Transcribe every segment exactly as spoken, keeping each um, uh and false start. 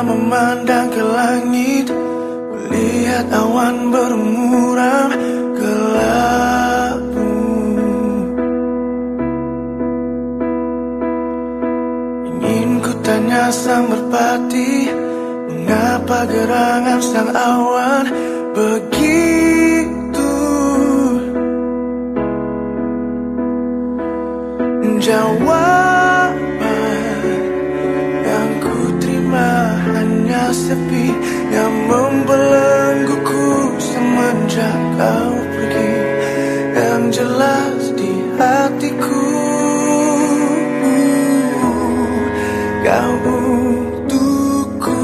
Terpesona memandang ke langit, melihat awan bermuram kelabu. Ingin ku tanya sang merpati, mengapa gerangan sang awan begitu? Jawaban yang ku terima hanya sepi yang membelengguku semenjak kau pergi. Yang jelas di hatiku kau untukku.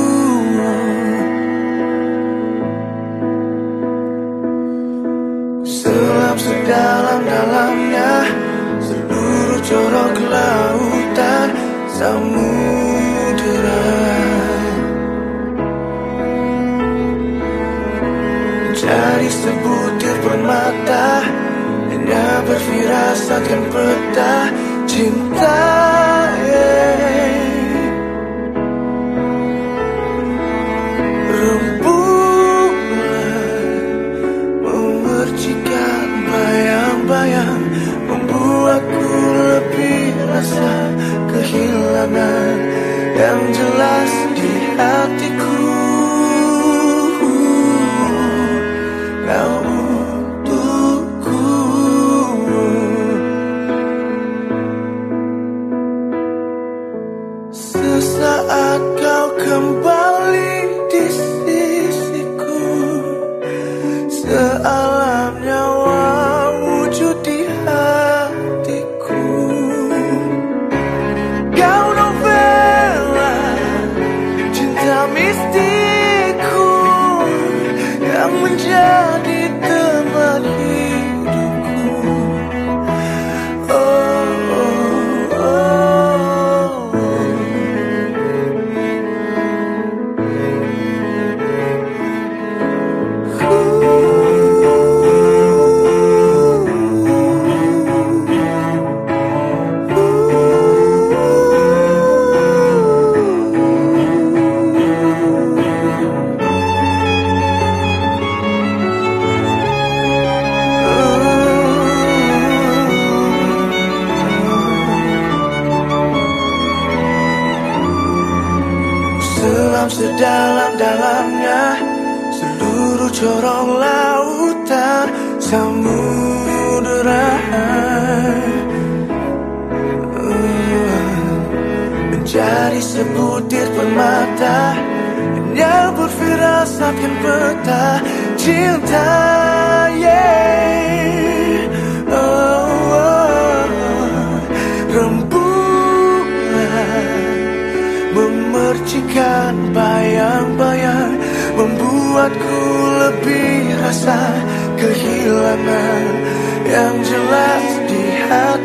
Selam sedalam-dalamnya seluruh corok lautan samudera, mencari sebutir permata, hanya berfirasatkan peta cinta. Rembulan memercikan bayang-bayang, membuatku lebih rasa kehilangan. Yang jelas di hatiku kau untukku. Sesaat kau kembali di sisiku, sealam nyawa wujud di hatiku. Kau novela cinta mistikku yang menjadi teman hidupku. Oh, oh, oh. Selam sedalam-dalamnya seluruh corong lautan samudera, mencari sebutir permata, hanya berfirasatkan peta cinta. Yeah. Oh, oh. Rembulan memercikan bayang-bayang, membuatku lebih rasa kehilangan. Yang jelas di hati